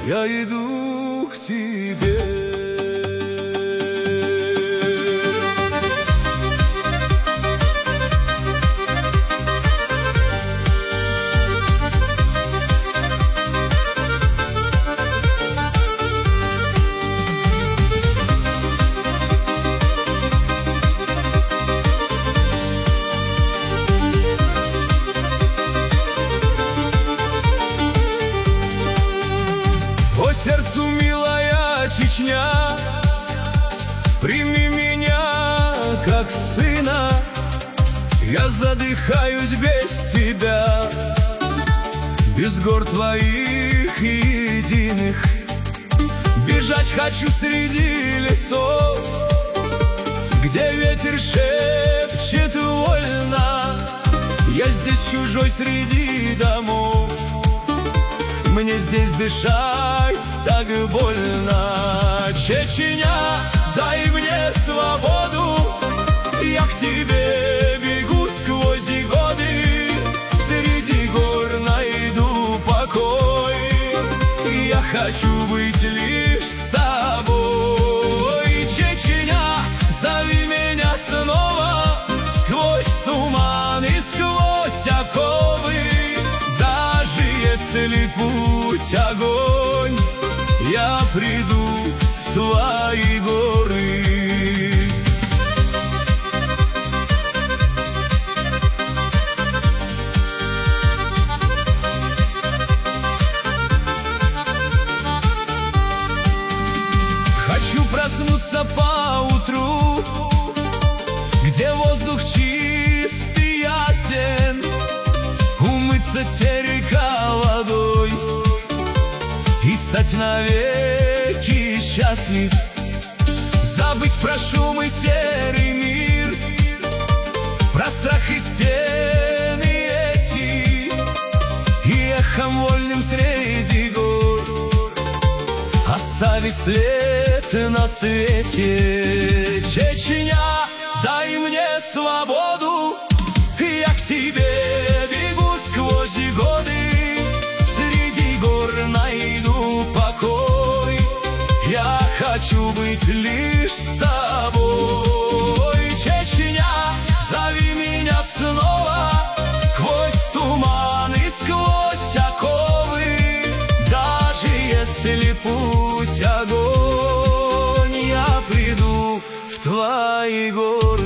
я иду к тебе. Сердцу милая Чечня, прими меня как сына. Я задыхаюсь без тебя, без гор твоих единых. Бежать хочу среди лесов, где ветер шепчет вольно. Я здесь чужой среди домов, мне здесь дышать так больно. Чечня, дай мне свободу, я к тебе бегу сквозь годы. Среди гор найду покой, я хочу быть лишь с тобой. Чечня, зови меня снова сквозь туман и сквозь оковы. Даже если путь огонь, я приду в твои горы. Хочу проснуться поутру, где воздух чист и ясен, умыться терека водой и стать навеки счастлив. Забыть про шум и серый мир, про страх и стены эти, и эхом вольным среди гор оставить след на свете. Чечня, дай мне свободу, я к тебе бегу сквозь годы. Среди гор найду покой, я хочу быть лишь с тобой. Чечня, зови меня снова сквозь туман и сквозь оковы. Даже если путь огонь, я приду в твои горы.